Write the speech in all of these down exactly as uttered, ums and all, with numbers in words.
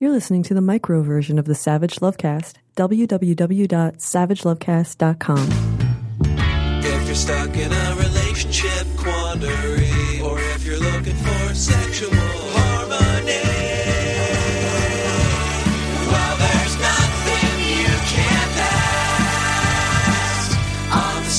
You're listening to the micro version of the Savage Lovecast. w w w dot savage lovecast dot com. If you're stuck in a relationship quandary, or if you're looking for sexual harmony, well, there's nothing you can't ask on the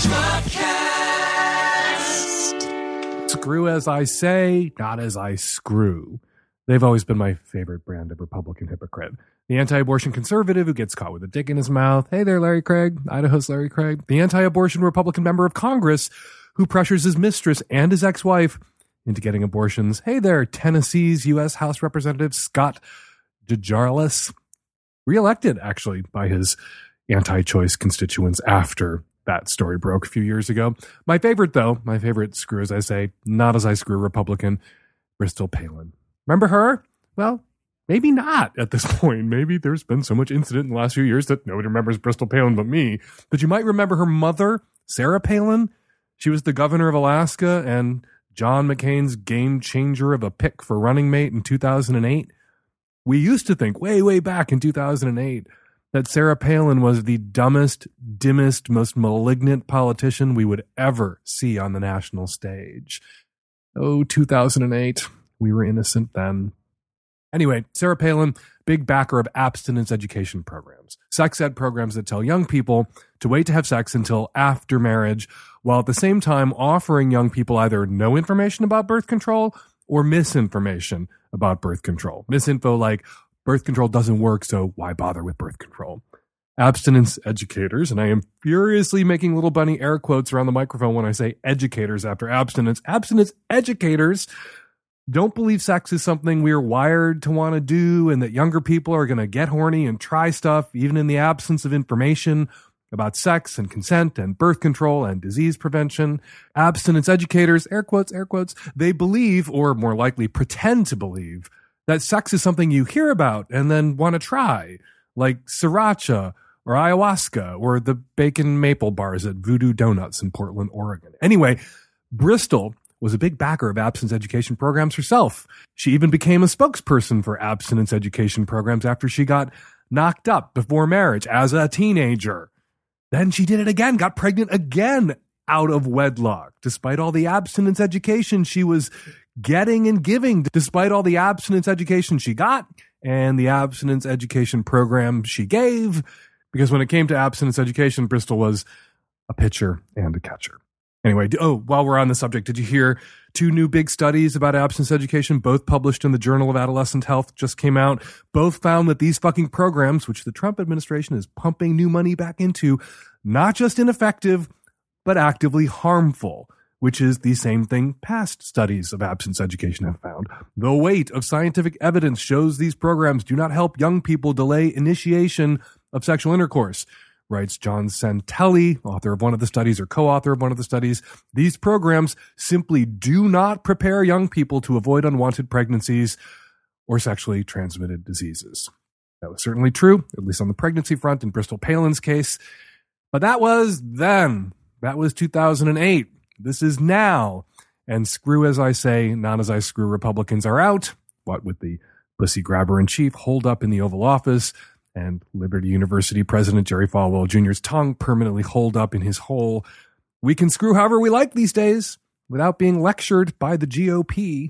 Savage Lovecast. Screw as I say, not as I screw. They've always been my favorite brand of Republican hypocrite. The anti-abortion conservative who gets caught with a dick in his mouth. Hey there, Larry Craig, Idaho's Larry Craig. The anti-abortion Republican member of Congress who pressures his mistress and his ex-wife into getting abortions. Hey there, Tennessee's U S House Representative Scott DeJarlis. Reelected, actually, by his anti-choice constituents after that story broke a few years ago. My favorite, though, my favorite screw as I say, not as I screw Republican, Bristol Palin. Remember her? Well, maybe not at this point. Maybe there's been so much incident in the last few years that nobody remembers Bristol Palin but me. But you might remember her mother, Sarah Palin. She was the governor of Alaska and John McCain's game changer of a pick for running mate in two thousand eight. We used to think way, way back in two thousand eight that Sarah Palin was the dumbest, dimmest, most malignant politician we would ever see on the national stage. Oh, two thousand eight. We were innocent then. Anyway, Sarah Palin, big backer of abstinence education programs, sex ed programs that tell young people to wait to have sex until after marriage, while at the same time offering young people either no information about birth control or misinformation about birth control. Misinfo like birth control doesn't work, so why bother with birth control? Abstinence educators, and I am furiously making little bunny air quotes around the microphone when I say educators after abstinence. Abstinence educators don't believe sex is something we're wired to want to do and that younger people are going to get horny and try stuff even in the absence of information about sex and consent and birth control and disease prevention. Abstinence educators, air quotes, air quotes, they believe, or more likely pretend to believe, that sex is something you hear about and then want to try, like sriracha or ayahuasca or the bacon maple bars at Voodoo Donuts in Portland, Oregon. Anyway, Bristol was a big backer of abstinence education programs herself. She even became a spokesperson for abstinence education programs after she got knocked up before marriage as a teenager. Then she did it again, got pregnant again out of wedlock, despite all the abstinence education she was getting and giving, despite all the abstinence education she got and the abstinence education program she gave. Because when it came to abstinence education, Bristol was a pitcher and a catcher. Anyway, oh, while we're on the subject, did you hear two new big studies about abstinence education, both published in the Journal of Adolescent Health, just came out? Both found that these fucking programs, which the Trump administration is pumping new money back into, not just ineffective, but actively harmful, which is the same thing past studies of abstinence education have found. The weight of scientific evidence shows these programs do not help young people delay initiation of sexual intercourse, writes John Santelli, author of one of the studies or co-author of one of the studies. These programs simply do not prepare young people to avoid unwanted pregnancies or sexually transmitted diseases. That was certainly true, at least on the pregnancy front in Bristol Palin's case. But that was then. That was two thousand eight. This is now. And screw as I say, not as I screw, Republicans are out. What with the pussy grabber in chief holed up in the Oval Office, and Liberty University President Jerry Falwell Junior's tongue permanently holed up in his hole. We can screw however we like these days without being lectured by the G O P.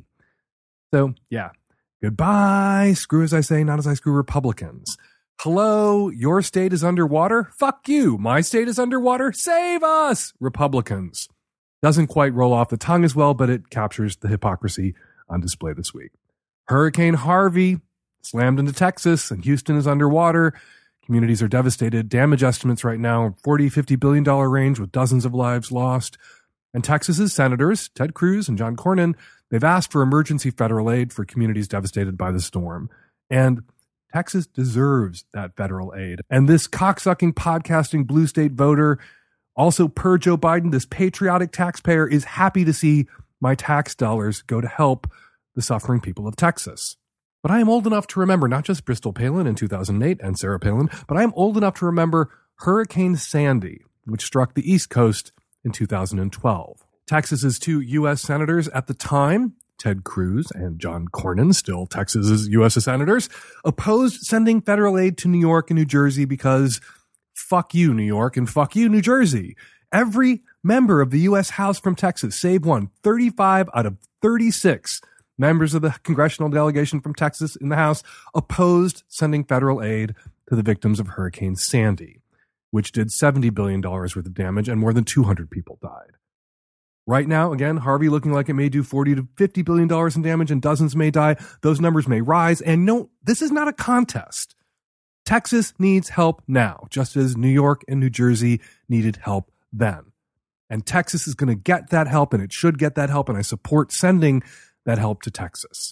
So, yeah. Goodbye, screw as I say, not as I screw Republicans. Hello, your state is underwater? Fuck you. My state is underwater? Save us, Republicans. Doesn't quite roll off the tongue as well, but it captures the hypocrisy on display this week. Hurricane Harvey slammed into Texas, and Houston is underwater. Communities are devastated. Damage estimates right now, forty, fifty billion dollars range with dozens of lives lost. And Texas's senators, Ted Cruz and John Cornyn, they've asked for emergency federal aid for communities devastated by the storm. And Texas deserves that federal aid. And this cocksucking, podcasting blue state voter, also per Joe Biden, this patriotic taxpayer, is happy to see my tax dollars go to help the suffering people of Texas. But I am old enough to remember not just Bristol Palin in two thousand eight and Sarah Palin, but I am old enough to remember Hurricane Sandy, which struck the East Coast in two thousand twelve. Texas's two U S senators at the time, Ted Cruz and John Cornyn, still Texas's U S senators, opposed sending federal aid to New York and New Jersey because fuck you, New York, and fuck you, New Jersey. Every member of the U S House from Texas, save one, thirty-five out of thirty-six members of the congressional delegation from Texas in the House opposed sending federal aid to the victims of Hurricane Sandy, which did seventy billion dollars worth of damage and more than two hundred people died. Right now, again, Harvey looking like it may do forty to fifty billion dollars in damage and dozens may die. Those numbers may rise. And no, this is not a contest. Texas needs help now, just as New York and New Jersey needed help then. And Texas is going to get that help, and it should get that help, and I support sending that help to Texas.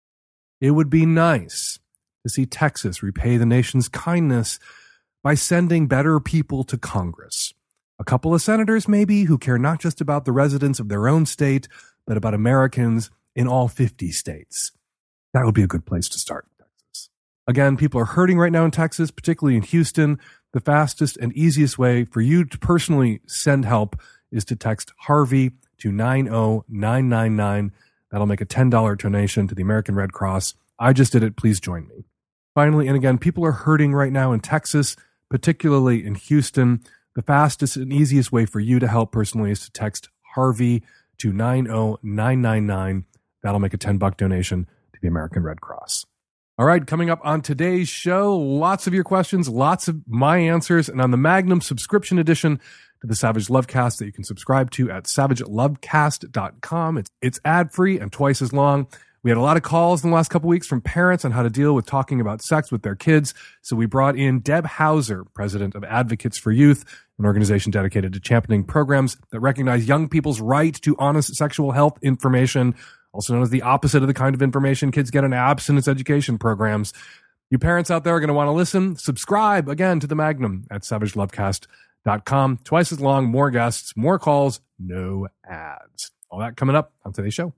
It would be nice to see Texas repay the nation's kindness by sending better people to Congress. A couple of senators, maybe, who care not just about the residents of their own state, but about Americans in all fifty states. That would be a good place to start, Texas. Again, people are hurting right now in Texas, particularly in Houston. The fastest and easiest way for you to personally send help is to text Harvey to nine oh nine nine nine. That'll make a ten dollars donation to the American Red Cross. I just did it. Please join me. Finally, and again, people are hurting right now in Texas, particularly in Houston. The fastest and easiest way for you to help personally is to text Harvey to nine oh nine nine nine. That'll make a ten dollars donation to the American Red Cross. All right, coming up on today's show, lots of your questions, lots of my answers, and on the Magnum subscription edition to the Savage Lovecast that you can subscribe to at savage lovecast dot com. It's, it's ad-free and twice as long. We had a lot of calls in the last couple weeks from parents on how to deal with talking about sex with their kids. So we brought in Deb Hauser, president of Advocates for Youth, an organization dedicated to championing programs that recognize young people's right to honest sexual health information, also known as the opposite of the kind of information kids get in abstinence education programs. You parents out there are going to want to listen. Subscribe, again, to the Magnum at savage lovecast dot com. Twice as long, more guests, more calls, no ads. All that coming up on today's show.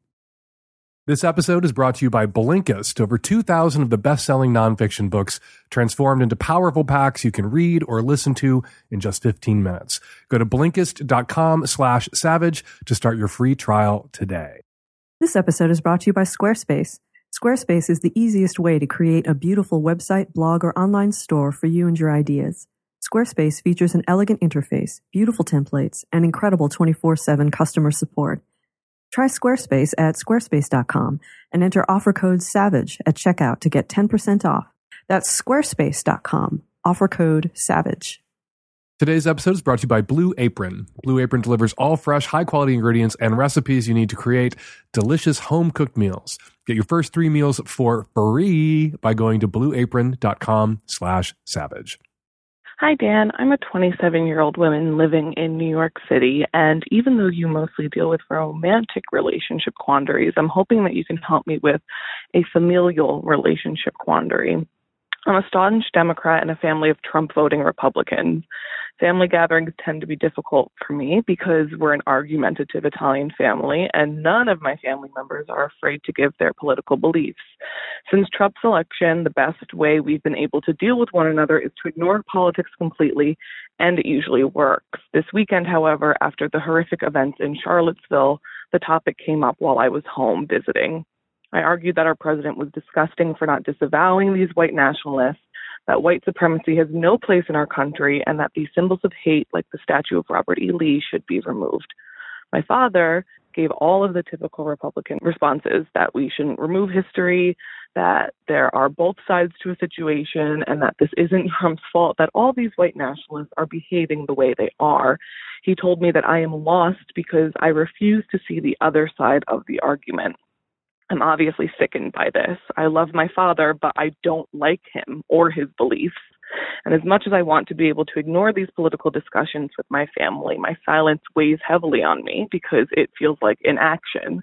This episode is brought to you by Blinkist. Over two thousand of the best-selling nonfiction books transformed into powerful packs you can read or listen to in just fifteen minutes. Go to Blinkist.com slash savage to start your free trial today. This episode is brought to you by Squarespace. Squarespace is the easiest way to create a beautiful website, blog, or online store for you and your ideas. Squarespace features an elegant interface, beautiful templates, and incredible twenty-four seven customer support. Try Squarespace at squarespace dot com and enter offer code SAVAGE at checkout to get ten percent off. That's squarespace dot com, offer code SAVAGE. Today's episode is brought to you by Blue Apron. Blue Apron delivers all fresh, high-quality ingredients and recipes you need to create delicious home-cooked meals. Get your first three meals for free by going to blueapron.com slash savage. Hi, Dan. I'm a twenty-seven-year-old woman living in New York City, and even though you mostly deal with romantic relationship quandaries, I'm hoping that you can help me with a familial relationship quandary. I'm a staunch Democrat in a family of Trump-voting Republicans. Family gatherings tend to be difficult for me because we're an argumentative Italian family, and none of my family members are afraid to give their political beliefs. Since Trump's election, the best way we've been able to deal with one another is to ignore politics completely, and it usually works. This weekend, however, after the horrific events in Charlottesville, the topic came up while I was home visiting. I argued that our president was disgusting for not disavowing these white nationalists, that white supremacy has no place in our country, and that these symbols of hate, like the statue of Robert E. Lee, should be removed. My father gave all of the typical Republican responses, that we shouldn't remove history, that there are both sides to a situation, and that this isn't Trump's fault, that all these white nationalists are behaving the way they are. He told me that I am lost because I refuse to see the other side of the argument. I'm obviously sickened by this. I love my father, but I don't like him or his beliefs. And as much as I want to be able to ignore these political discussions with my family, my silence weighs heavily on me because it feels like inaction.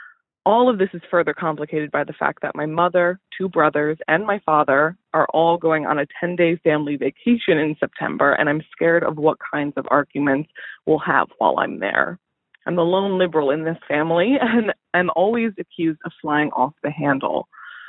All of this is further complicated by the fact that my mother, two brothers, and my father are all going on a ten-day family vacation in September, and I'm scared of what kinds of arguments we'll have while I'm there. I'm the lone liberal in this family, and I'm always accused of flying off the handle.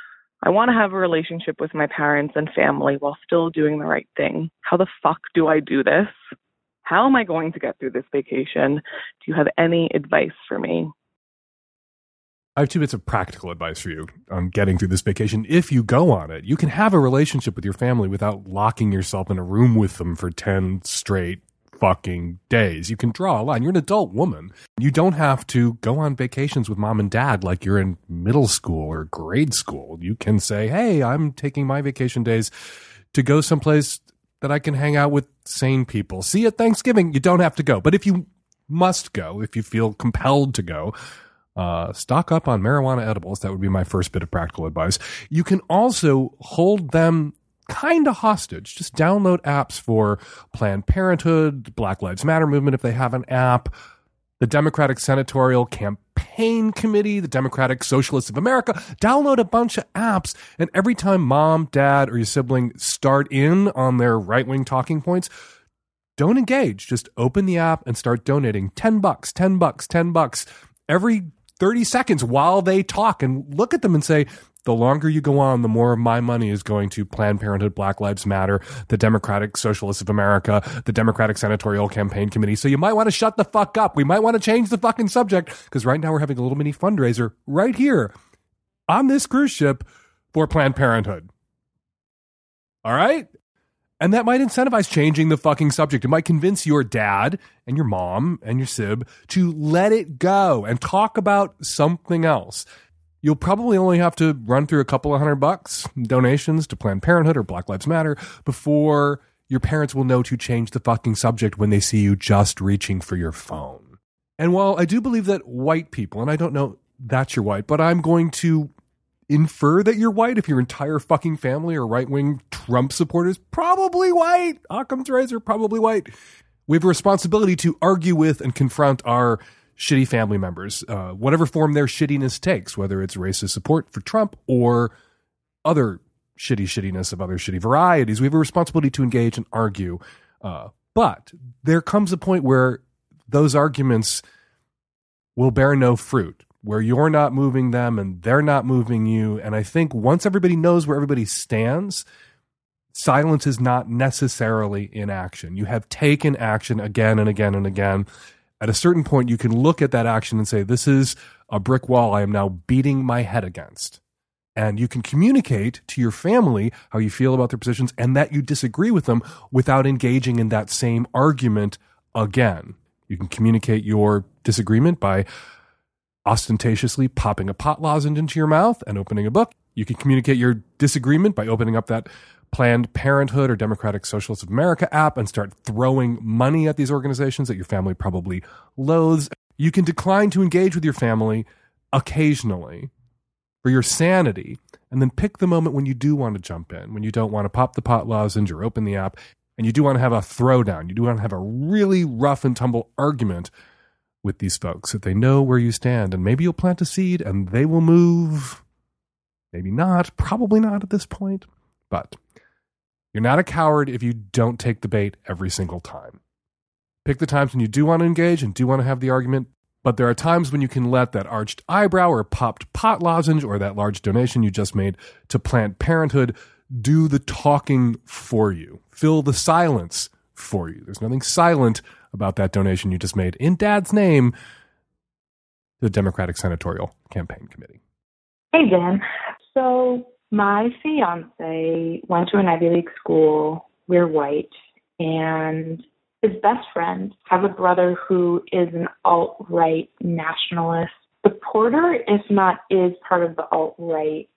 I want to have a relationship with my parents and family while still doing the right thing. How the fuck do I do this? How am I going to get through this vacation? Do you have any advice for me? I have two bits of practical advice for you on getting through this vacation. If you go on it, you can have a relationship with your family without locking yourself in a room with them for ten straight fucking days. You can draw a line. You're an adult woman. You don't have to go on vacations with mom and dad like you're in middle school or grade school. You can say, hey, I'm taking my vacation days to go someplace that I can hang out with sane people. See you at Thanksgiving. You don't have to go. But if you must go, if you feel compelled to go, uh, stock up on marijuana edibles. That would be my first bit of practical advice. You can also hold them kind of hostage. Just download apps for Planned Parenthood, Black Lives Matter movement if they have an app, the Democratic Senatorial Campaign Committee, the Democratic Socialists of America. Download a bunch of apps, and every time mom, dad, or your sibling start in on their right-wing talking points, don't engage. Just open the app and start donating ten bucks, ten bucks, ten bucks every thirty seconds while they talk, and look at them and say, the longer you go on, the more of my money is going to Planned Parenthood, Black Lives Matter, the Democratic Socialists of America, the Democratic Senatorial Campaign Committee. So you might want to shut the fuck up. We might want to change the fucking subject, because right now we're having a little mini fundraiser right here on this cruise ship for Planned Parenthood. All right? And that might incentivize changing the fucking subject. It might convince your dad and your mom and your sib to let it go and talk about something else. You'll probably only have to run through a couple of hundred bucks donations to Planned Parenthood or Black Lives Matter before your parents will know to change the fucking subject when they see you just reaching for your phone. And while I do believe that white people, and I don't know that you're white, but I'm going to infer that you're white if your entire fucking family are right-wing Trump supporters, probably white. Occam's razor, probably white. We have a responsibility to argue with and confront our shitty family members, uh, whatever form their shittiness takes, whether it's racist support for Trump or other shitty shittiness of other shitty varieties. We have a responsibility to engage and argue. Uh, but there comes a point where those arguments will bear no fruit, where you're not moving them and they're not moving you. And I think once everybody knows where everybody stands, silence is not necessarily inaction. You have taken action again and again and again. At a certain point, you can look at that action and say, this is a brick wall I am now beating my head against. And you can communicate to your family how you feel about their positions and that you disagree with them without engaging in that same argument again. You can communicate your disagreement by ostentatiously popping a pot lozenge into your mouth and opening a book. You can communicate your disagreement by opening up that Planned Parenthood or Democratic Socialists of America app and start throwing money at these organizations that your family probably loathes. You can decline to engage with your family occasionally for your sanity, and then pick the moment when you do want to jump in, when you don't want to pop the pot lozenge or open the app, and you do want to have a throwdown. You do want to have a really rough and tumble argument with these folks so that they know where you stand, and maybe you'll plant a seed and they will move. Maybe not, probably not at this point, but you're not a coward if you don't take the bait every single time. Pick the times when you do want to engage and do want to have the argument, but there are times when you can let that arched eyebrow or popped pot lozenge or that large donation you just made to Planned Parenthood do the talking for you. Fill the silence for you. There's nothing silent about that donation you just made in Dad's name to the Democratic Senatorial Campaign Committee. Hey, Dan. So my fiance went to an Ivy League school. We're white. And his best friend has a brother who is an alt-right nationalist supporter, if not is part of the alt-right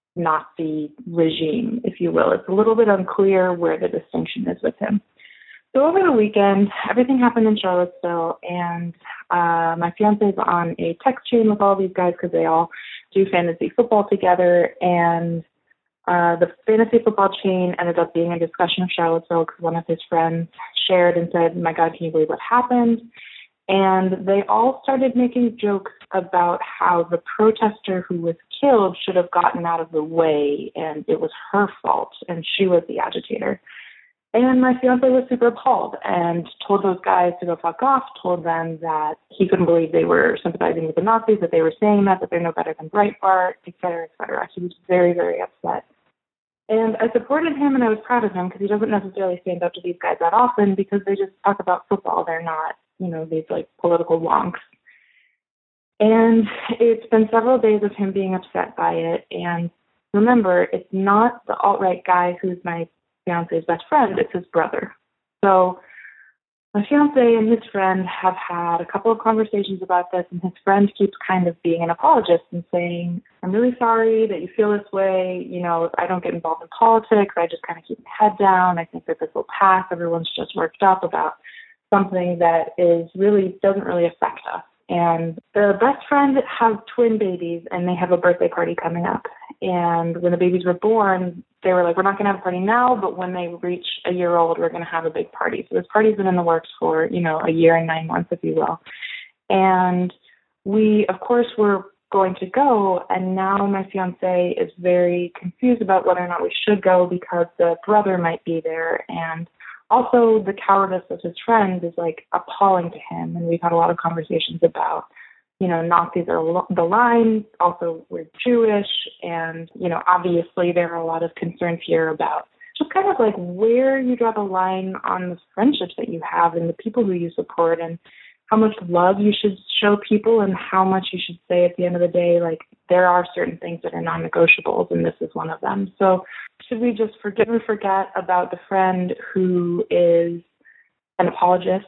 Nazi regime, if you will. It's a little bit unclear where the distinction is with him. So over the weekend, everything happened in Charlottesville, and uh, my fiance is on a text chain with all these guys because they all do fantasy football together, and uh, the fantasy football chain ended up being a discussion of Charlottesville because one of his friends shared and said, my God, can you believe what happened? And they all started making jokes about how the protester who was killed should have gotten out of the way, and it was her fault, and she was the agitator. And my fiance was super appalled and told those guys to go fuck off, told them that he couldn't believe they were sympathizing with the Nazis, that they were saying that, that they're no better than Breitbart, et cetera, et cetera. He was very, very upset. And I supported him, and I was proud of him because he doesn't necessarily stand up to these guys that often because they just talk about football. They're not, you know, these, like, political wonks. And it's been several days of him being upset by it. And remember, it's not the alt-right guy who's my fiance's best friend, it's his brother. So my fiance and his friend have had a couple of conversations about this, and his friend keeps kind of being an apologist and saying, I'm really sorry that you feel this way. You know, if I don't get involved in politics, I just kind of keep my head down. I think that this will pass. Everyone's just worked up about something that is really doesn't really affect us. And the best friend has twin babies, and they have a birthday party coming up. And when the babies were born, they were like, we're not going to have a party now, but when they reach a year old, we're going to have a big party. So this party's been in the works for, you know, a year and nine months, if you will. And we, of course, were going to go. And now my fiance is very confused about whether or not we should go because the brother might be there. And also the cowardice of his friends is like appalling to him. And we've had a lot of conversations about, you know, Nazis are the line. Also, we're Jewish. And, you know, obviously there are a lot of concerns here about just kind of like where you draw the line on the friendships that you have and the people who you support and how much love you should show people and how much you should say at the end of the day, like there are certain things that are non-negotiables and this is one of them. So should we just forgive and forget about the friend who is an apologist?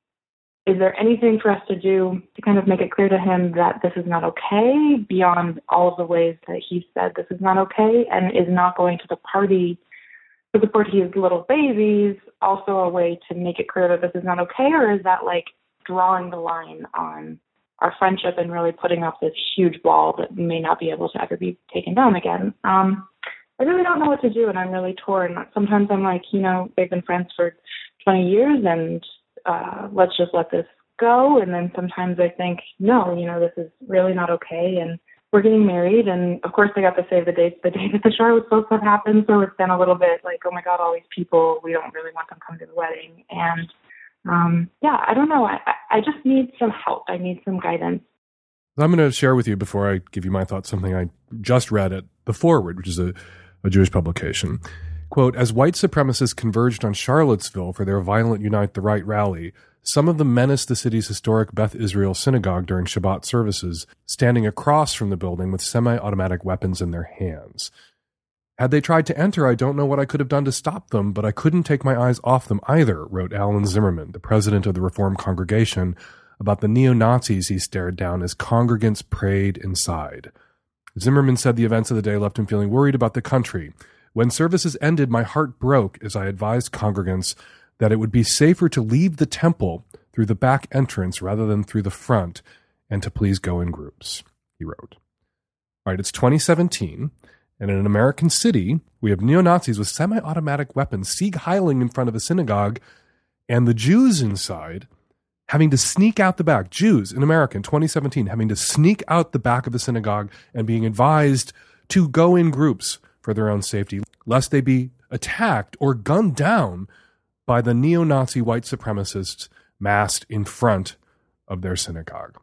Is there anything for us to do to kind of make it clear to him that this is not okay beyond all of the ways that he said this is not okay and is not going to the party to support his little babies also a way to make it clear that this is not okay? Or is that like drawing the line on our friendship and really putting up this huge wall that may not be able to ever be taken down again? Um, I really don't know what to do, and I'm really torn. Sometimes I'm like, you know, they've been friends for twenty years, and uh, let's just let this go. And then sometimes I think, no, you know, this is really not okay, and we're getting married. And, of course, they got to save the date the day that the shower was supposed to have happened, so it's been a little bit like, oh, my God, all these people, we don't really want them coming to the wedding. And Um, yeah, I don't know. I, I just need some help. I need some guidance. I'm going to share with you, before I give you my thoughts, something I just read at The Forward, which is a, a Jewish publication. Quote, as white supremacists converged on Charlottesville for their violent Unite the Right rally, some of them menaced the city's historic Beth Israel synagogue during Shabbat services, standing across from the building with semi-automatic weapons in their hands. Had they tried to enter, I don't know what I could have done to stop them, but I couldn't take my eyes off them either, wrote Alan Zimmerman, the president of the Reform Congregation, about the neo-Nazis he stared down as congregants prayed inside. Zimmerman said the events of the day left him feeling worried about the country. When services ended, my heart broke as I advised congregants that it would be safer to leave the temple through the back entrance rather than through the front, and to please go in groups, he wrote. All right, it's twenty seventeen. And in an American city, we have neo-Nazis with semi-automatic weapons Sieg Heiling in front of a synagogue, and the Jews inside having to sneak out the back. Jews in America in twenty seventeen having to sneak out the back of the synagogue and being advised to go in groups for their own safety, lest they be attacked or gunned down by the neo-Nazi white supremacists massed in front of their synagogue.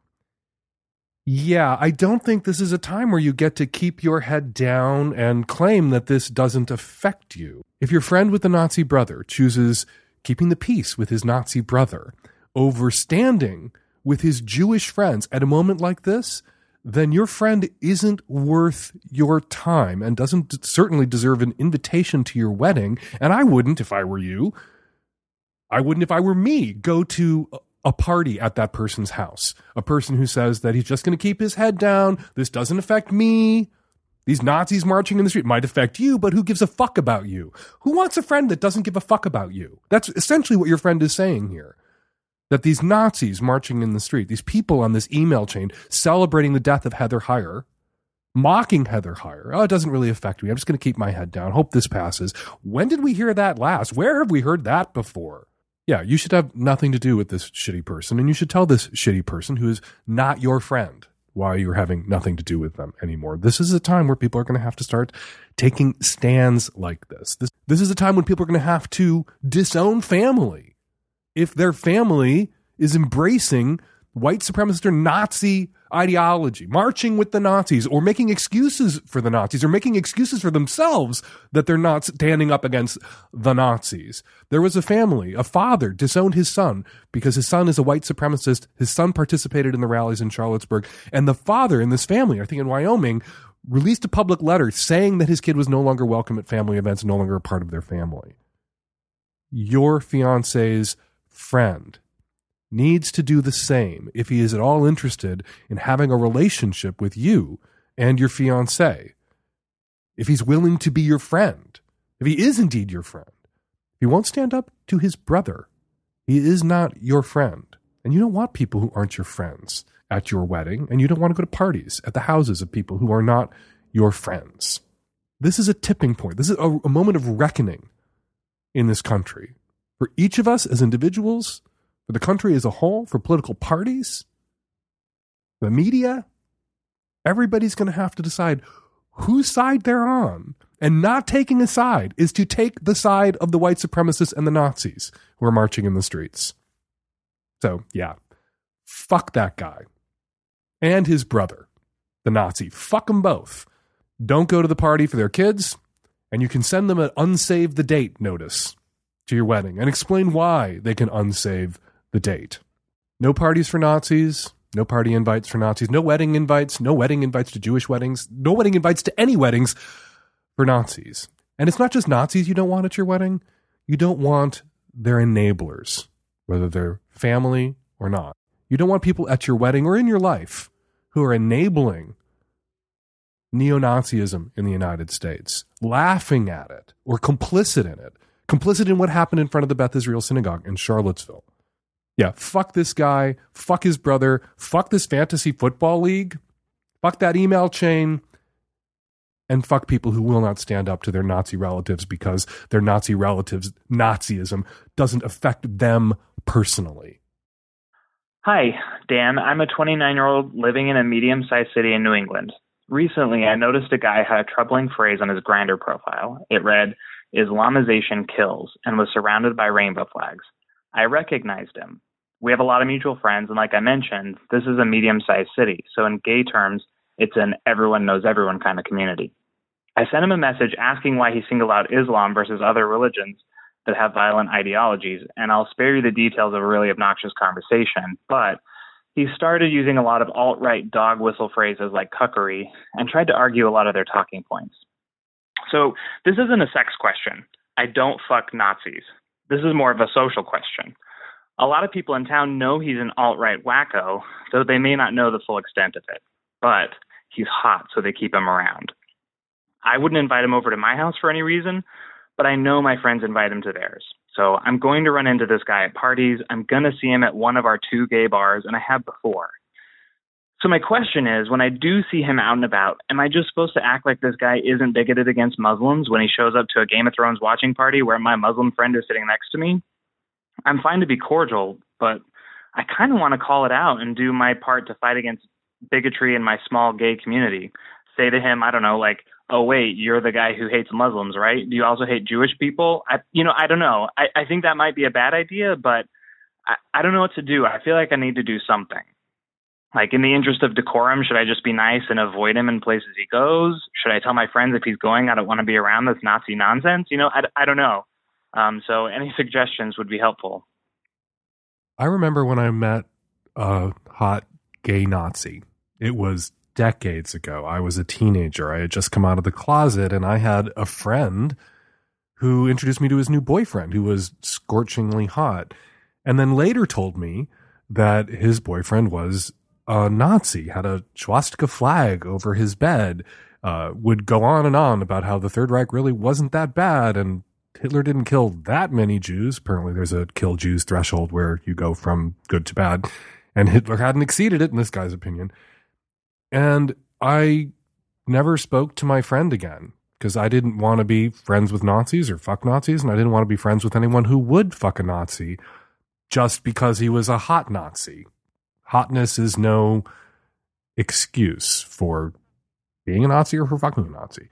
Yeah, I don't think this is a time where you get to keep your head down and claim that this doesn't affect you. If your friend with the Nazi brother chooses keeping the peace with his Nazi brother over standing with his Jewish friends at a moment like this, then your friend isn't worth your time and doesn't certainly deserve an invitation to your wedding. And I wouldn't, if I were you, I wouldn't, if I were me, go to a party at that person's house. A person who says that he's just going to keep his head down. This doesn't affect me. These Nazis marching in the street might affect you, but who gives a fuck about you? Who wants a friend that doesn't give a fuck about you? That's essentially what your friend is saying here. That these Nazis marching in the street, these people on this email chain celebrating the death of Heather Heyer, mocking Heather Heyer. Oh, it doesn't really affect me. I'm just going to keep my head down. Hope this passes. When did we hear that last? Where have we heard that before? Yeah, you should have nothing to do with this shitty person, and you should tell this shitty person who is not your friend why you're having nothing to do with them anymore. This is a time where people are going to have to start taking stands like this. This, this is a time when people are going to have to disown family. If their family is embracing white supremacist or Nazi ideology, marching with the Nazis, or making excuses for the Nazis, or making excuses for themselves that they're not standing up against the Nazis. There was a family, a father disowned his son because his son is a white supremacist. His son participated in the rallies in Charlottesburg, and the father in this family, I think in Wyoming, released a public letter saying that his kid was no longer welcome at family events, no longer a part of their family. Your fiance's friend needs to do the same if he is at all interested in having a relationship with you and your fiancé. If he's willing to be your friend, if he is indeed your friend, if he won't stand up to his brother, he is not your friend. And you don't want people who aren't your friends at your wedding, and you don't want to go to parties at the houses of people who are not your friends. This is a tipping point. This is a, a moment of reckoning in this country. For each of us as individuals, for the country as a whole, for political parties, the media, everybody's going to have to decide whose side they're on. And not taking a side is to take the side of the white supremacists and the Nazis who are marching in the streets. So, yeah, fuck that guy. And his brother, the Nazi. Fuck them both. Don't go to the party for their kids, and you can send them an unsave the date notice to your wedding and explain why they can unsave the date. No parties for Nazis, no party invites for Nazis, no wedding invites, no wedding invites to Jewish weddings, no wedding invites to any weddings for Nazis. And it's not just Nazis you don't want at your wedding. You don't want their enablers, whether they're family or not. You don't want people at your wedding or in your life who are enabling neo-Nazism in the United States, laughing at it or complicit in it, complicit in what happened in front of the Beth Israel Synagogue in Charlottesville. Yeah, fuck this guy, fuck his brother, fuck this fantasy football league, fuck that email chain, and fuck people who will not stand up to their Nazi relatives because their Nazi relatives' Nazism doesn't affect them personally. Hi, Dan. I'm a twenty-nine-year-old living in a medium-sized city in New England. Recently, I noticed a guy had a troubling phrase on his Grindr profile. It read, "Islamization kills," and was surrounded by rainbow flags. I recognized him. We have a lot of mutual friends, and like I mentioned, this is a medium-sized city, so in gay terms, it's an everyone knows everyone kind of community. I sent him a message asking why he singled out Islam versus other religions that have violent ideologies, and I'll spare you the details of a really obnoxious conversation, but he started using a lot of alt-right dog whistle phrases like cuckery and tried to argue a lot of their talking points. So this isn't a sex question. I don't fuck Nazis. This is more of a social question. A lot of people in town know he's an alt-right wacko, though they may not know the full extent of it. But he's hot, so they keep him around. I wouldn't invite him over to my house for any reason, but I know my friends invite him to theirs. So I'm going to run into this guy at parties. I'm going to see him at one of our two gay bars, and I have before. So my question is, when I do see him out and about, am I just supposed to act like this guy isn't bigoted against Muslims when he shows up to a Game of Thrones watching party where my Muslim friend is sitting next to me? I'm fine to be cordial, but I kind of want to call it out and do my part to fight against bigotry in my small gay community. Say to him, I don't know, like, oh, wait, you're the guy who hates Muslims, right? Do you also hate Jewish people? I, you know, I don't know. I, I think that might be a bad idea, but I, I don't know what to do. I feel like I need to do something. Like, in the interest of decorum, should I just be nice and avoid him in places he goes? Should I tell my friends if he's going, I don't want to be around this Nazi nonsense? You know, I, I don't know. Um, so any suggestions would be helpful. I remember when I met a hot gay Nazi. It was decades ago. I was a teenager. I had just come out of the closet, and I had a friend who introduced me to his new boyfriend, who was scorchingly hot, and then later told me that his boyfriend was a Nazi, had a swastika flag over his bed, uh, would go on and on about how the Third Reich really wasn't that bad, and Hitler didn't kill that many Jews. Apparently there's a kill Jews threshold where you go from good to bad, and Hitler hadn't exceeded it in this guy's opinion. And I never spoke to my friend again because I didn't want to be friends with Nazis or fuck Nazis, and I didn't want to be friends with anyone who would fuck a Nazi just because he was a hot Nazi. Hotness is no excuse for being a Nazi or for fucking a Nazi.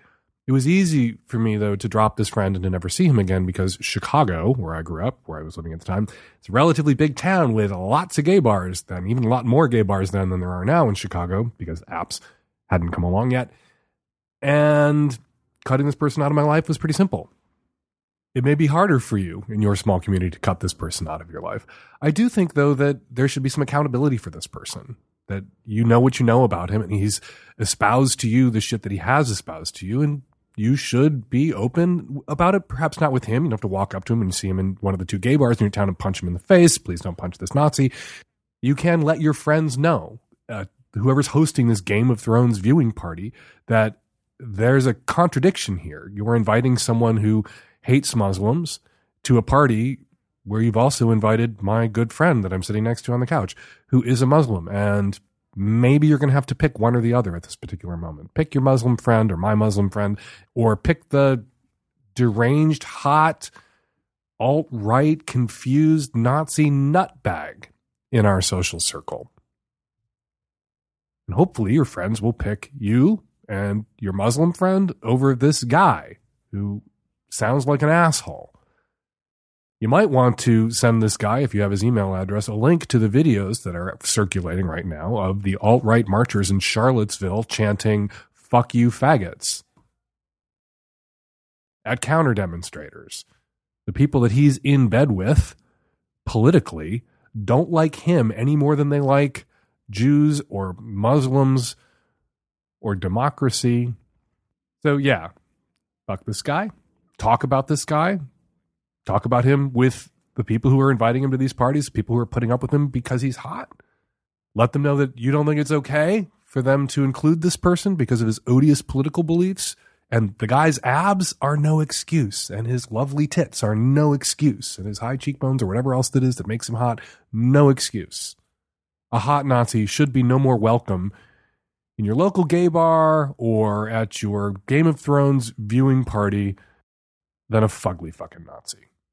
It was easy for me, though, to drop this friend and to never see him again because Chicago, where I grew up, where I was living at the time, it's a relatively big town with lots of gay bars then, even a lot more gay bars then than there are now in Chicago because apps hadn't come along yet. And cutting this person out of my life was pretty simple. It may be harder for you in your small community to cut this person out of your life. I do think, though, that there should be some accountability for this person, that you know what you know about him and he's espoused to you the shit that he has espoused to you, and you should be open about it, perhaps not with him. You don't have to walk up to him and you see him in one of the two gay bars in your town and punch him in the face. Please don't punch this Nazi. You can let your friends know, uh, whoever's hosting this Game of Thrones viewing party, that there's a contradiction here. You're inviting someone who hates Muslims to a party where you've also invited my good friend that I'm sitting next to on the couch, who is a Muslim. And maybe you're going to have to pick one or the other at this particular moment. Pick your Muslim friend or my Muslim friend, or pick the deranged, hot, alt-right, confused Nazi nutbag in our social circle. And hopefully your friends will pick you and your Muslim friend over this guy who sounds like an asshole. You might want to send this guy, if you have his email address, a link to the videos that are circulating right now of the alt-right marchers in Charlottesville chanting, "Fuck you, faggots," at counter demonstrators. The people that he's in bed with, politically, don't like him any more than they like Jews or Muslims or democracy. So yeah, fuck this guy. Talk about this guy. Talk about him with the people who are inviting him to these parties, people who are putting up with him because he's hot. Let them know that you don't think it's okay for them to include this person because of his odious political beliefs. And the guy's abs are no excuse, and his lovely tits are no excuse, and his high cheekbones or whatever else that is that makes him hot, no excuse. A hot Nazi should be no more welcome in your local gay bar or at your Game of Thrones viewing party than a fugly fucking Nazi.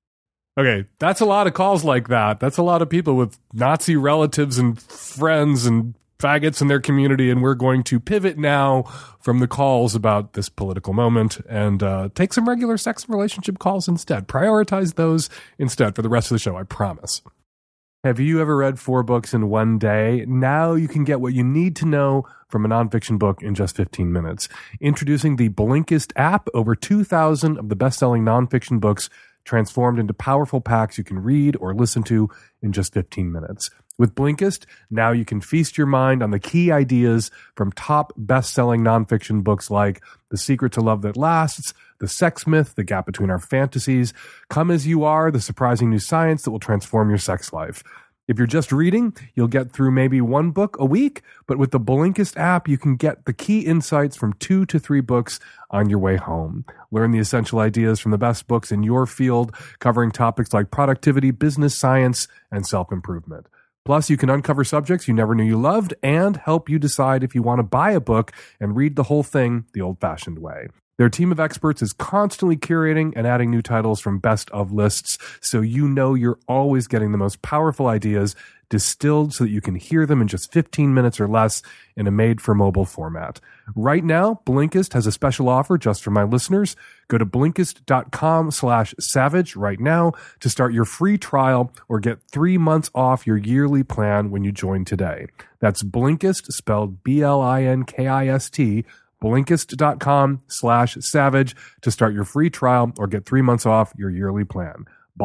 Okay, that's a lot of calls like that. That's a lot of people with Nazi relatives and friends and faggots in their community, and we're going to pivot now from the calls about this political moment and uh, take some regular sex and relationship calls instead. Prioritize those instead for the rest of the show, I promise. Have you ever read four books in one day? Now you can get what you need to know from a nonfiction book in just fifteen minutes. Introducing the Blinkist app, over two thousand of the best-selling nonfiction books transformed into powerful packs you can read or listen to in just fifteen minutes. With Blinkist, now you can feast your mind on the key ideas from top best-selling nonfiction books like The Secret to Love That Lasts, The Sex Myth, The Gap Between Our Fantasies, Come As You Are, The Surprising New Science That Will Transform Your Sex Life. If you're just reading, you'll get through maybe one book a week, but with the Blinkist app, you can get the key insights from two to three books on your way home. Learn the essential ideas from the best books in your field, covering topics like productivity, business science, and self-improvement. Plus, you can uncover subjects you never knew you loved and help you decide if you want to buy a book and read the whole thing the old-fashioned way. Their team of experts is constantly curating and adding new titles from best of lists, so you know you're always getting the most powerful ideas distilled so that you can hear them in just fifteen minutes or less in a made-for-mobile format. Right now, Blinkist has a special offer just for my listeners. Go to Blinkist.com slash savage right now to start your free trial or get three months off your yearly plan when you join today. That's Blinkist, spelled B L I N K I S T, Blinkist.com slash savage to start your free trial or get three months off your yearly plan.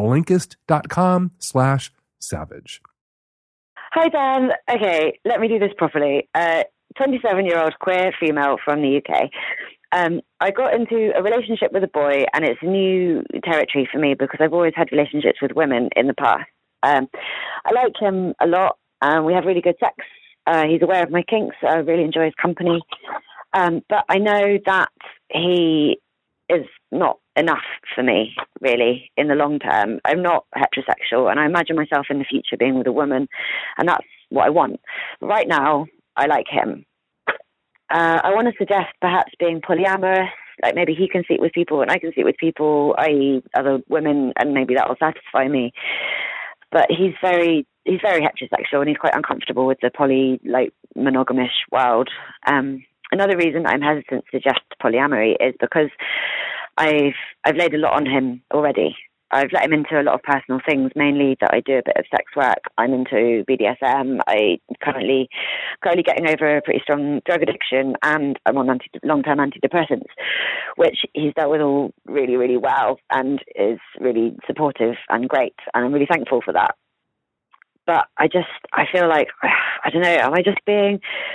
Blinkist.com slash savage. Hi, Dan. Okay, let me do this properly. Uh, twenty-seven-year-old queer female from the U K. Um, I got into a relationship with a boy, and it's new territory for me because I've always had relationships with women in the past. Um, I like him a lot. Um, we have really good sex. Uh, he's aware of my kinks. I really enjoy his company. Um, but I know that he is not enough for me, really, in the long term. I'm not heterosexual, and I imagine myself in the future being with a woman, and that's what I want. Right now, I like him. Uh, I want to suggest perhaps being polyamorous, like maybe he can sleep with people and I can sleep with people, that is other women, and maybe that will satisfy me. But he's very he's very heterosexual, and he's quite uncomfortable with the poly, like, monogamish world. Um another reason I'm hesitant to suggest polyamory is because I've I've laid a lot on him already. I've let him into a lot of personal things, mainly that I do a bit of sex work. I'm into B D S M. I currently currently getting over a pretty strong drug addiction, and I'm on anti- long-term antidepressants, which he's dealt with all really, really well and is really supportive and great, and I'm really thankful for that. But I just, I feel like, I don't know, am I just being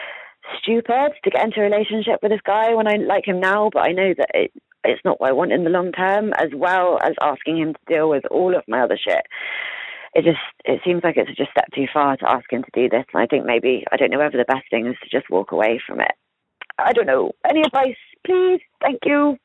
stupid to get into a relationship with this guy when I like him now, but I know that it, it's not what I want in the long term, as well as asking him to deal with all of my other shit. It just, it seems like it's just a step too far to ask him to do this. And I think maybe, I don't know whether the best thing is to just walk away from it. I don't know. Any advice, please? Thank you.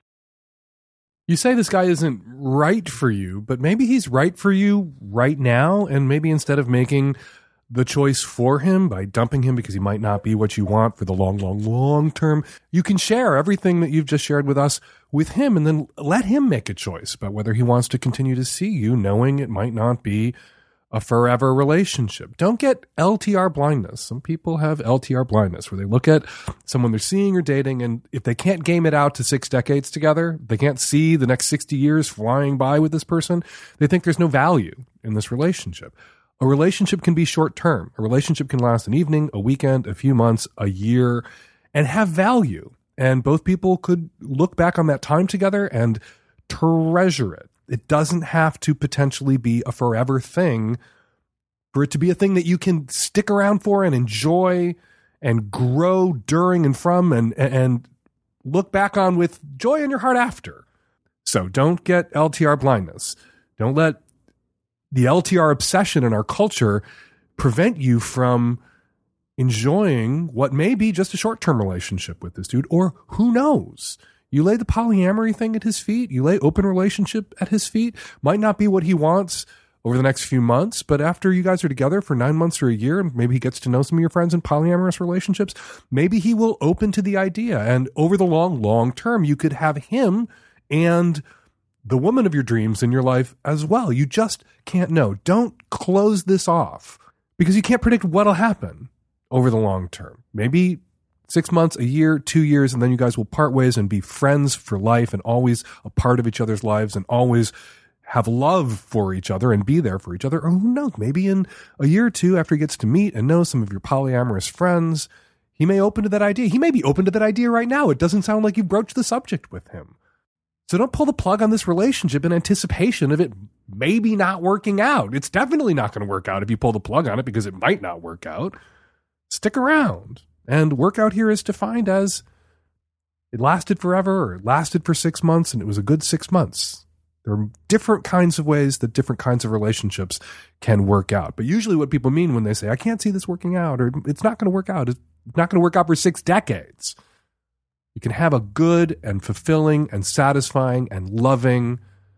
You say this guy isn't right for you, but maybe he's right for you right now. And maybe instead of making the choice for him by dumping him because he might not be what you want for the long, long, long term, you can share everything that you've just shared with us with him, and then let him make a choice about whether he wants to continue to see you, knowing it might not be a forever relationship. Don't get L T R blindness. Some people have L T R blindness where they look at someone they're seeing or dating, and if they can't game it out to six decades together, they can't see the next sixty years flying by with this person, they think there's no value in this relationship. A relationship can be short term. A relationship can last an evening, a weekend, a few months, a year, and have value. And both people could look back on that time together and treasure it. It doesn't have to potentially be a forever thing for it to be a thing that you can stick around for and enjoy and grow during and from and, and look back on with joy in your heart after. So don't get L T R blindness. Don't let the L T R obsession in our culture prevent you from enjoying what may be just a short-term relationship with this dude, or who knows? You lay the polyamory thing at his feet. You lay open relationship at his feet. Might not be what he wants over the next few months, but after you guys are together for nine months or a year, and maybe he gets to know some of your friends in polyamorous relationships, maybe he will open to the idea. And over the long, long term, you could have him and the woman of your dreams in your life as well. You just can't know. Don't close this off because you can't predict what'll happen over the long term. Maybe six months, a year, two years, and then you guys will part ways and be friends for life and always a part of each other's lives and always have love for each other and be there for each other. Or who knows, maybe in a year or two after he gets to meet and know some of your polyamorous friends, he may open to that idea. He may be open to that idea right now. It doesn't sound like you broached the subject with him. So don't pull the plug on this relationship in anticipation of it maybe not working out. It's definitely not going to work out if you pull the plug on it because it might not work out. Stick around. And work out here is defined as it lasted forever or it lasted for six months and it was a good six months. There are different kinds of ways that different kinds of relationships can work out. But usually what people mean when they say, I can't see this working out, or it's not going to work out, it's not going to work out for six decades. You can have a good and fulfilling and satisfying and loving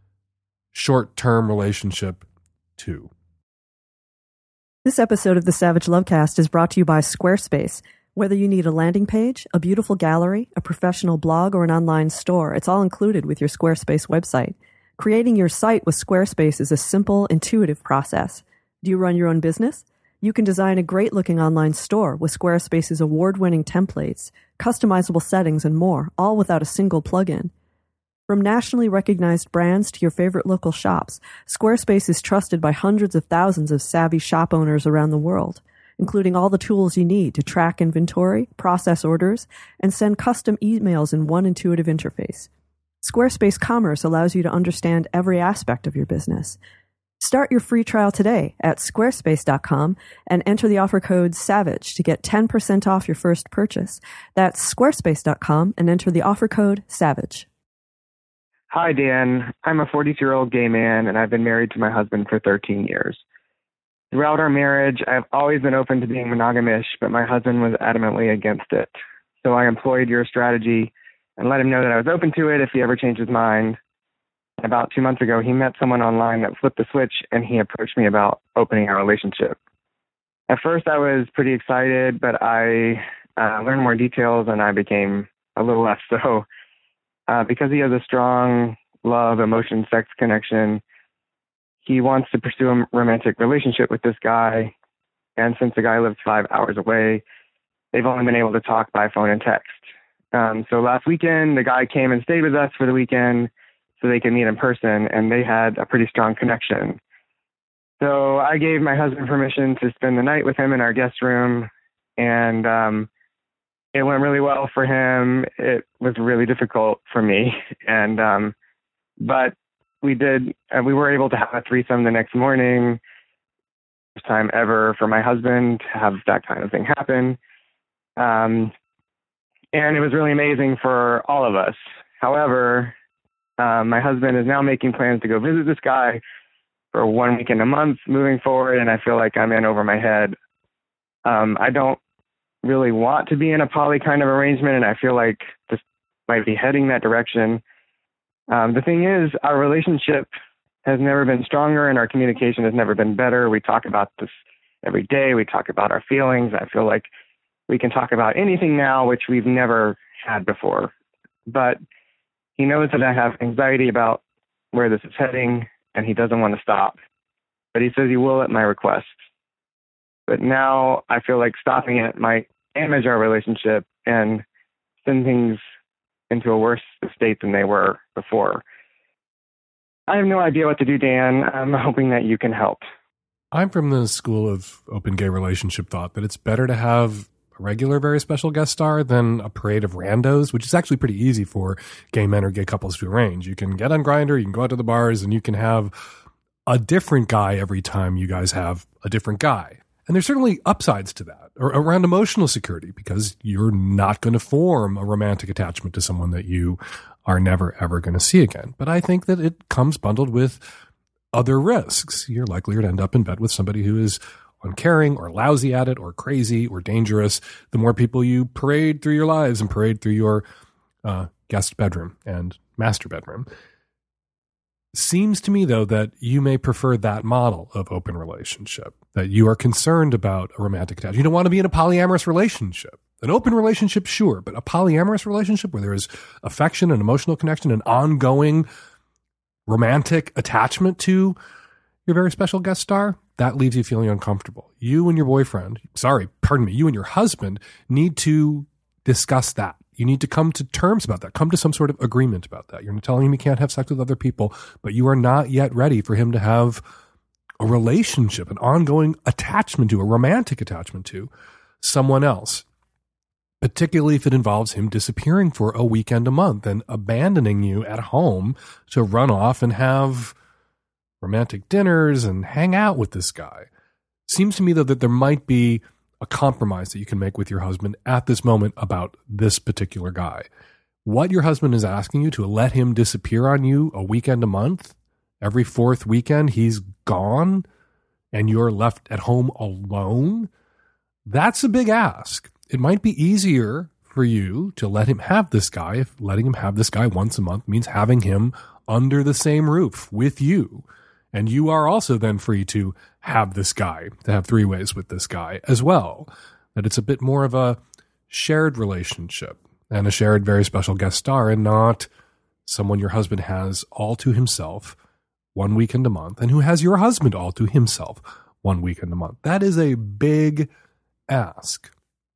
short-term relationship too. This episode of the Savage Lovecast is brought to you by Squarespace. Whether you need a landing page, a beautiful gallery, a professional blog, or an online store, it's all included with your Squarespace website. Creating your site with Squarespace is a simple, intuitive process. Do you run your own business? You can design a great-looking online store with Squarespace's award-winning templates, customizable settings, and more, all without a single plugin. From nationally recognized brands to your favorite local shops, Squarespace is trusted by hundreds of thousands of savvy shop owners around the world, including all the tools you need to track inventory, process orders, and send custom emails in one intuitive interface. Squarespace Commerce allows you to understand every aspect of your business. Start your free trial today at squarespace dot com and enter the offer code SAVAGE to get ten percent off your first purchase. That's squarespace dot com and enter the offer code SAVAGE. Hi, Dan. I'm a forty-two-year-old gay man, and I've been married to my husband for thirteen years. Throughout our marriage, I've always been open to being monogamish, but my husband was adamantly against it. So I employed your strategy and let him know that I was open to it if he ever changed his mind. About two months ago, he met someone online that flipped the switch, and he approached me about opening our relationship. At first, I was pretty excited, but I uh, learned more details, and I became a little less so. Uh, because he has a strong love, emotion, sex connection, he wants to pursue a romantic relationship with this guy. And since the guy lives five hours away, they've only been able to talk by phone and text. Um, so last weekend, the guy came and stayed with us for the weekend so they could meet in person, and they had a pretty strong connection. So I gave my husband permission to spend the night with him in our guest room, and um, it went really well for him. It was really difficult for me, and um, but we did. Uh, we were able to have a threesome the next morning. First time ever for my husband to have that kind of thing happen, um, and it was really amazing for all of us. However, um, my husband is now making plans to go visit this guy for one weekend a month moving forward, and I feel like I'm in over my head. Um, I don't really want to be in a poly kind of arrangement, and I feel like this might be heading that direction. Um, the thing is, our relationship has never been stronger, and our communication has never been better. We talk about this every day. We talk about our feelings. I feel like we can talk about anything now, which we've never had before. But he knows that I have anxiety about where this is heading, and he doesn't want to stop. But he says he will at my request. But now I feel like stopping it might damage our relationship and send things into a worse state than they were before. I have no idea what to do, Dan. I'm hoping that you can help. I'm from the school of open gay relationship thought that it's better to have a regular very special guest star than a parade of randos, which is actually pretty easy for gay men or gay couples to arrange. You can get on Grindr, you can go out to the bars, and you can have a different guy every time you guys have a different guy. And there's certainly upsides to that, or around emotional security, because you're not going to form a romantic attachment to someone that you are never, ever going to see again. But I think that it comes bundled with other risks. You're likelier to end up in bed with somebody who is uncaring or lousy at it or crazy or dangerous the more people you parade through your lives and parade through your uh, guest bedroom and master bedroom. Seems to me, though, that you may prefer that model of open relationship, that you are concerned about a romantic attachment. You don't want to be in a polyamorous relationship. An open relationship, sure, but a polyamorous relationship where there is affection and emotional connection and ongoing romantic attachment to your very special guest star, that leaves you feeling uncomfortable. You and your boyfriend, sorry, pardon me, you and your husband need to discuss that. You need to come to terms about that. Come to some sort of agreement about that. You're telling him he can't have sex with other people, but you are not yet ready for him to have a relationship, an ongoing attachment to, a romantic attachment to someone else, particularly if it involves him disappearing for a weekend a month and abandoning you at home to run off and have romantic dinners and hang out with this guy. Seems to me, though, that there might be a compromise that you can make with your husband at this moment about this particular guy. What your husband is asking you to let him disappear on you a weekend a month, every fourth weekend he's gone and you're left at home alone, that's a big ask. It might be easier for you to let him have this guy if letting him have this guy once a month means having him under the same roof with you. And you are also then free to have this guy, to have three ways with this guy as well. That it's a bit more of a shared relationship and a shared very special guest star, and not someone your husband has all to himself one weekend a month and who has your husband all to himself one weekend a month. That is a big ask.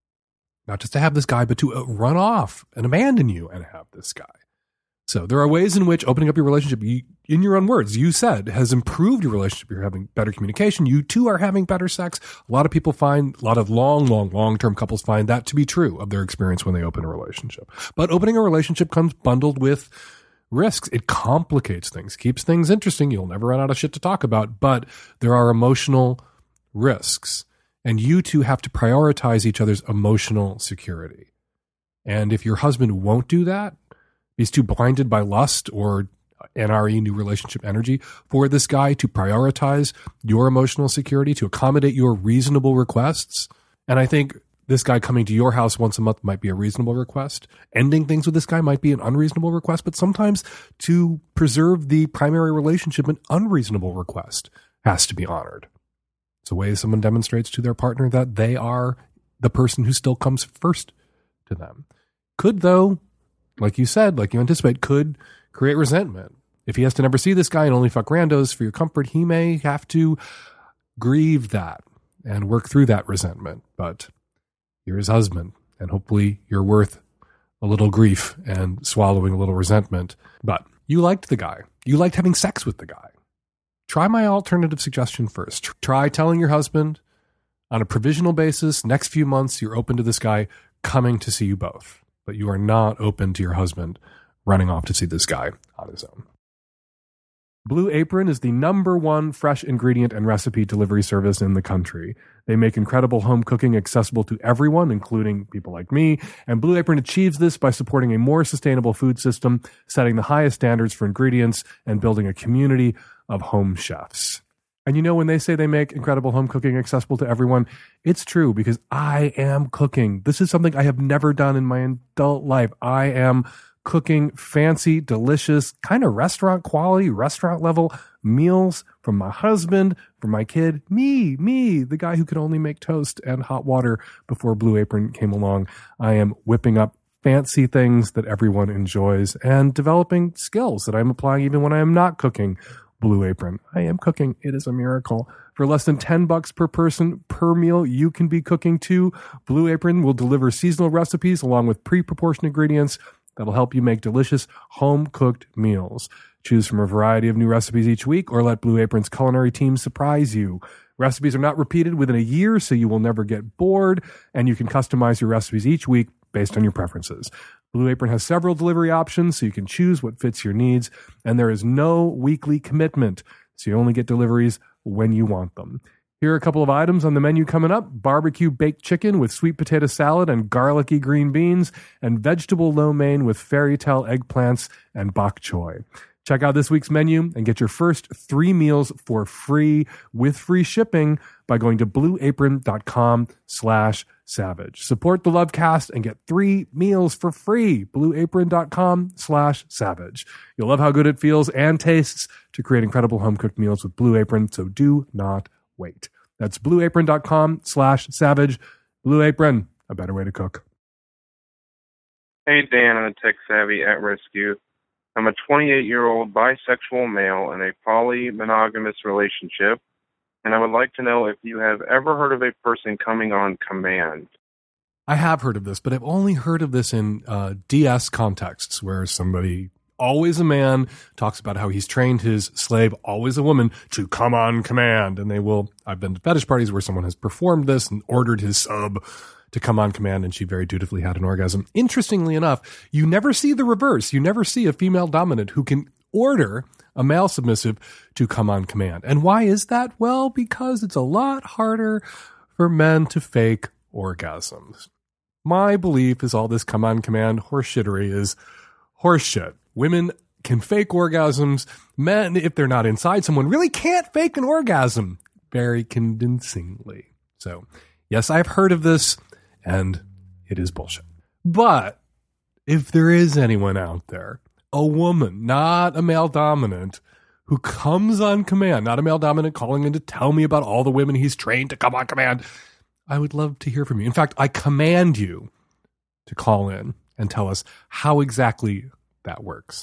Not just to have this guy, but to run off and abandon you and have this guy. So there are ways in which opening up your relationship, you, in your own words, you said, has improved your relationship. You're having better communication. You too are having better sex. A lot of people find, a lot of long, long, long-term couples find that to be true of their experience when they open a relationship. But opening a relationship comes bundled with risks. It complicates things, keeps things interesting. You'll never run out of shit to talk about, but there are emotional risks. And you two have to prioritize each other's emotional security. And if your husband won't do that, he's too blinded by lust or N R E, new relationship energy, for this guy to prioritize your emotional security, to accommodate your reasonable requests. And I think this guy coming to your house once a month might be a reasonable request. Ending things with this guy might be an unreasonable request, but sometimes to preserve the primary relationship, an unreasonable request has to be honored. It's a way someone demonstrates to their partner that they are the person who still comes first to them. Could, though, like you said, like you anticipate, could create resentment. If he has to never see this guy and only fuck randos for your comfort, he may have to grieve that and work through that resentment. But you're his husband, and hopefully you're worth a little grief and swallowing a little resentment. But you liked the guy. You liked having sex with the guy. Try my alternative suggestion first. Try telling your husband on a provisional basis, next few months, you're open to this guy coming to see you both, but you are not open to your husband running off to see this guy on his own. Blue Apron is the number one fresh ingredient and recipe delivery service in the country. They make incredible home cooking accessible to everyone, including people like me. And Blue Apron achieves this by supporting a more sustainable food system, setting the highest standards for ingredients, and building a community of home chefs. And you know, when they say they make incredible home cooking accessible to everyone, it's true, because I am cooking. This is something I have never done in my adult life. I am cooking fancy, delicious, kind of restaurant quality, restaurant level meals for my husband, for my kid, me, me, the guy who could only make toast and hot water before Blue Apron came along. I am whipping up fancy things that everyone enjoys and developing skills that I'm applying even when I am not cooking. Blue Apron. I am cooking. It is a miracle. For less than ten bucks per person per meal, you can be cooking too. Blue Apron will deliver seasonal recipes along with pre-proportioned ingredients that'll help you make delicious home-cooked meals. Choose from a variety of new recipes each week, or let Blue Apron's culinary team surprise you. Recipes are not repeated within a year, so you will never get bored, and you can customize your recipes each week based on your preferences. Blue Apron has several delivery options, so you can choose what fits your needs, and there is no weekly commitment, so you only get deliveries when you want them. Here are a couple of items on the menu coming up: barbecue baked chicken with sweet potato salad and garlicky green beans, and vegetable lo mein with fairy tale eggplants and bok choy. Check out this week's menu and get your first three meals for free with free shipping by going to blueapron.com slash savage. Support the Lovecast and get three meals for free. blueapron.com slash savage. You'll love how good it feels and tastes to create incredible home-cooked meals with Blue Apron, so do not wait. That's blueapron.com slash savage. Blue Apron, a better way to cook. Hey, Dan, I'm a tech savvy at rescue. I'm a twenty-eight-year-old bisexual male in a poly-monogamous relationship, and I would like to know if you have ever heard of a person coming on command. I have heard of this, but I've only heard of this in uh, D S contexts, where somebody, always a man, talks about how he's trained his slave, always a woman, to come on command. And they will, I've been to fetish parties where someone has performed this and ordered his sub to come on command, and she very dutifully had an orgasm. Interestingly enough, you never see the reverse. You never see a female dominant who can order a male submissive to come on command. And why is that? Well, because it's a lot harder for men to fake orgasms. My belief is all this come on command horseshittery is horseshit. Women can fake orgasms. Men, if they're not inside someone, really can't fake an orgasm very convincingly. So, yes, I've heard of this, and it is bullshit. But if there is anyone out there, a woman, not a male dominant, who comes on command, not a male dominant calling in to tell me about all the women he's trained to come on command, I would love to hear from you. In fact, I command you to call in and tell us how exactly that works.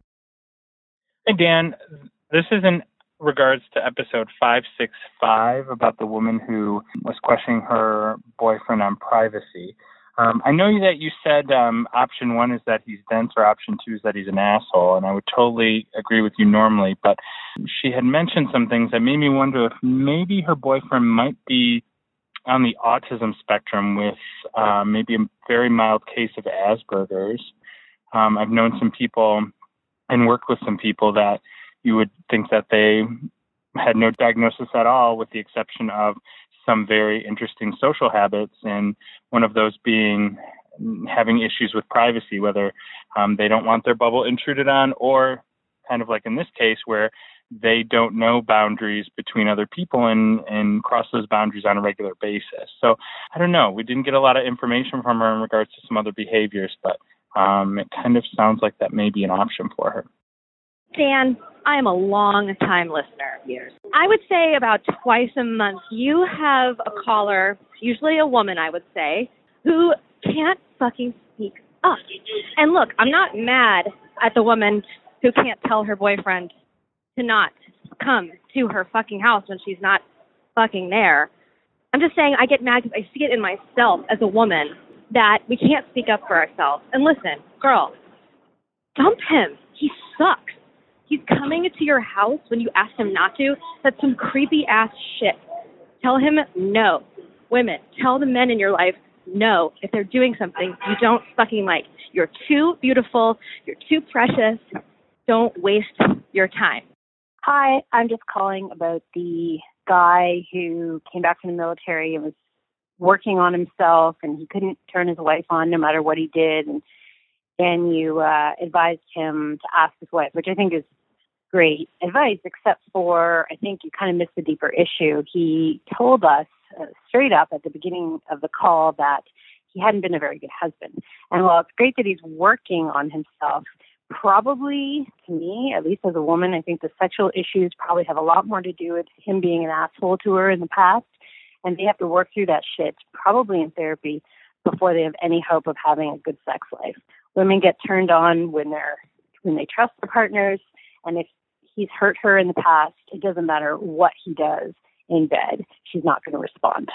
Hey, Dan, this is in regards to episode five sixty-five about the woman who was questioning her boyfriend on privacy. Um, I know that you said um, option one is that he's dense, or option two is that he's an asshole, and I would totally agree with you normally, but she had mentioned some things that made me wonder if maybe her boyfriend might be on the autism spectrum with uh, maybe a very mild case of Asperger's. Um, I've known some people and worked with some people that you would think that they had no diagnosis at all, with the exception of some very interesting social habits, and one of those being having issues with privacy, whether um, they don't want their bubble intruded on, or kind of like in this case where they don't know boundaries between other people and, and cross those boundaries on a regular basis. So I don't know. We didn't get a lot of information from her in regards to some other behaviors, but um, it kind of sounds like that may be an option for her. Dan, I am a long-time listener of yours. I would say about twice a month you have a caller, usually a woman, I would say, who can't fucking speak up. And look, I'm not mad at the woman who can't tell her boyfriend to not come to her fucking house when she's not fucking there. I'm just saying I get mad because I see it in myself as a woman that we can't speak up for ourselves. And listen, girl, dump him. He sucks. He's coming into your house when you asked him not to. That's some creepy ass shit. Tell him no. Women, tell the men in your life no if they're doing something you don't fucking like. You're too beautiful. You're too precious. Don't waste your time. Hi, I'm just calling about the guy who came back from the military and was working on himself, and he couldn't turn his wife on no matter what he did. And then you uh, advised him to ask his wife, which I think is great advice, except for I think you kind of missed the deeper issue. He told us uh, straight up at the beginning of the call that he hadn't been a very good husband. And while it's great that he's working on himself, probably, to me, at least as a woman, I think the sexual issues probably have a lot more to do with him being an asshole to her in the past. And they have to work through that shit, probably in therapy, before they have any hope of having a good sex life. Women get turned on when they're when they trust their partners, and if he's hurt her in the past, it doesn't matter what he does in bed. She's not going to respond.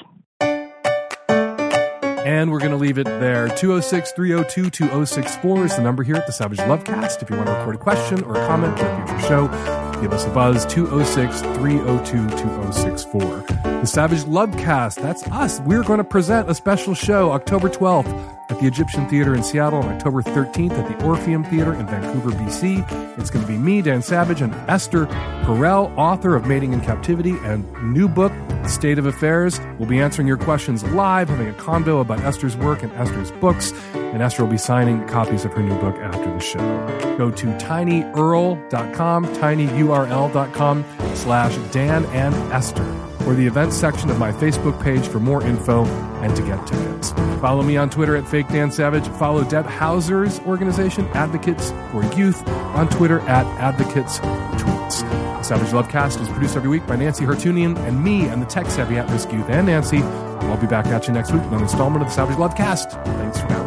And we're going to leave it there. two oh six, three oh two, two oh six four is the number here at the Savage Lovecast. If you want to record a question or a comment for a future show, give us a buzz, two oh six, three oh two, two oh six four. The Savage Lovecast, that's us. We're going to present a special show October twelfth at the Egyptian Theater in Seattle and October thirteenth at the Orpheum Theater in Vancouver, B C. It's going to be me, Dan Savage, and Esther Perel, author of Mating in Captivity and new book, State of Affairs. We'll be answering your questions live, having a convo about Esther's work and Esther's books, and Esther will be signing copies of her new book after the show. Go to tinyurl.com, tinyurl.com slash Dan and Esther, or the events section of my Facebook page for more info and to get tickets. Follow me on Twitter at Fake Dan Savage. Follow Deb Hauser's organization, Advocates for Youth, on Twitter at Advocates Tweets. The Savage Lovecast is produced every week by Nancy Hartunian and me and the tech-savvy at-risk youth and Nancy. I'll be back at you next week with an installment of the Savage Lovecast. Thanks for